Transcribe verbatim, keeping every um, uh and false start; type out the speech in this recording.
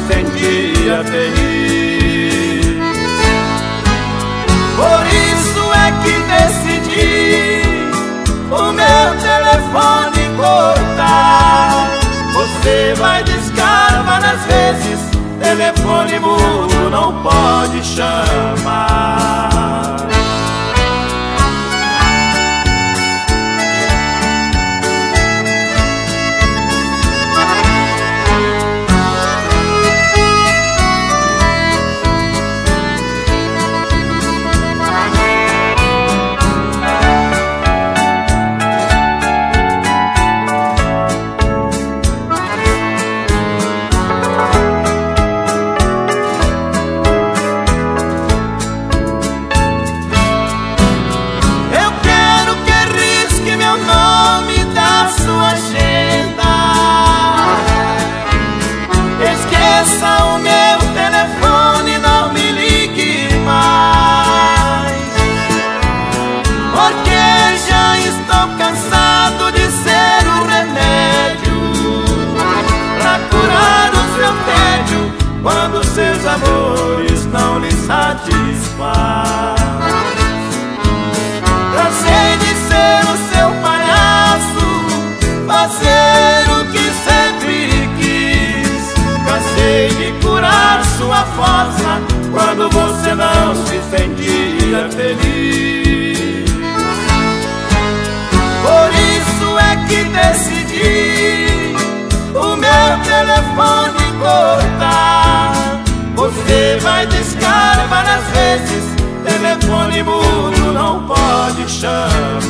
sentia feliz. Por isso é que decidi o meu telefone cortar. Você vai discar várias vezes, telefone mudo não pode chamar. Quando seus amores não lhe satisfaz. Cansei de ser o seu palhaço, fazer o que sempre quis. Cansei de curar sua força quando você não se sentia feliz. Por isso é que decidi o meu telefone cortar. Você vai discar várias vezes, telefone mudo não pode chamar.